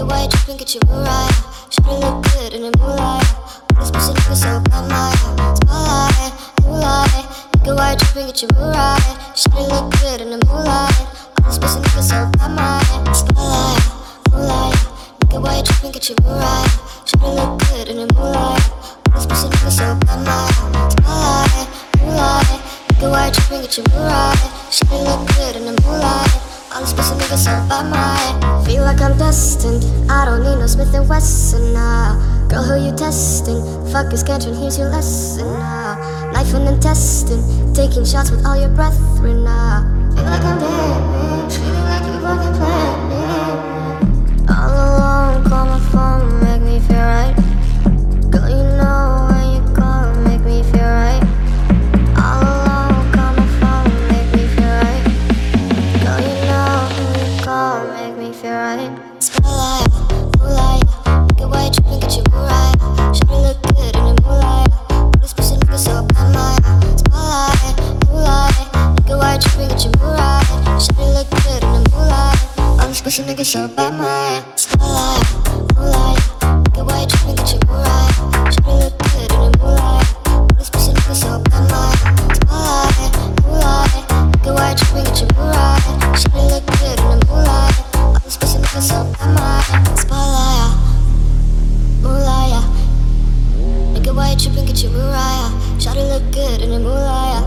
Nigga, why you tripping? Get your Mariah. Shawty look good in the moonlight. All this pussy nigga so bad, my spotlight, moonlight. Nigga, why you tripping? Get your Mariah. Shawty look good in the moonlight. All this pussy nigga so bad, my spotlight, moonlight. Nigga, why you tripping? Get your Mariah. Shawty look good in the moonlight. All this pussy nigga so bad, my spotlight, moonlight. Nigga, why you tripping? Get your Mariah. Shawty look good in the moonlight. All this pussy niggas so by my feel like I'm destined. I don't need no Smith & Wesson now. Girl, who you testing? Fuck is Scantron, here's your lesson now. Knife and intestine, taking shots with all your brethren now. Feel like I'm dead, feeling like you fucking planned me. All alone, call my phone, make me feel right. Girl, you know when you call, make me feel right. All alone, call my phone, make me feel right. Girl, you know when you call, make me feel right. Spotlight, moonlight. Nigga, why you tripping? Get your Mariah. Shawty look good in the moonlight. All this pussy nigga so bad, my spotlight, moonlight. Nigga, why you tripping? Get your Mariah. Shawty look good in the moonlight. All this pussy nigga so bad, my spotlight, moonlight. Nigga, why you tripping? Get your Mariah. Shawty look good in the moonlight. All this pussy nigga so bad, my spotlight, moonlight. Nigga, why you tripping? Get your Mariah. Shawty look good in the moonlight. All this pussy nigga so bad, my spotlight, moonlight. Nigga, why you tripping? Get your Mariah. Shawty look good in the moonlight.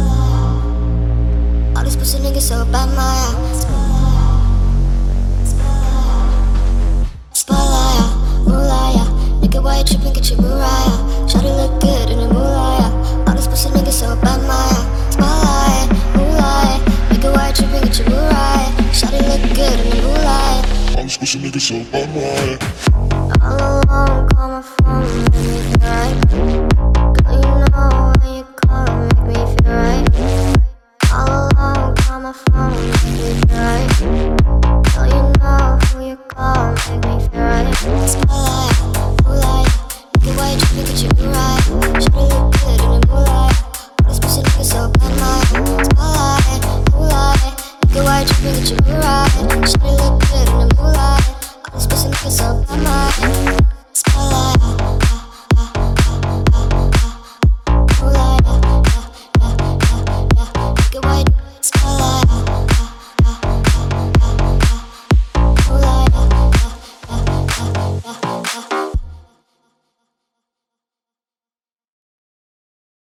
All this pussy nigga so bad, my spotlight, moonlight. Nigga, why you tripping? Get your Mariah. Shawty look good in the moonlight. All this pussy nigga so bad, my spotlight, moonlight. Nigga, why you tripping? Get your Mariah. Shawty look good in the moonlight. All this pussy nigga so bad, my All alone, call my phone, make me feel right. Girl, you know when you call, make me feel right. All alone, call my phone, make me feel right. Girl, you know who you call, make me feel right. Spotlight, moonlight. Nigga, why you tripping? Get your Mariah. Shawty look good in the moonlight. All this pussy nigga so bad, my spotlight, moonlight. Nigga, why you tripping? Get your Mariah.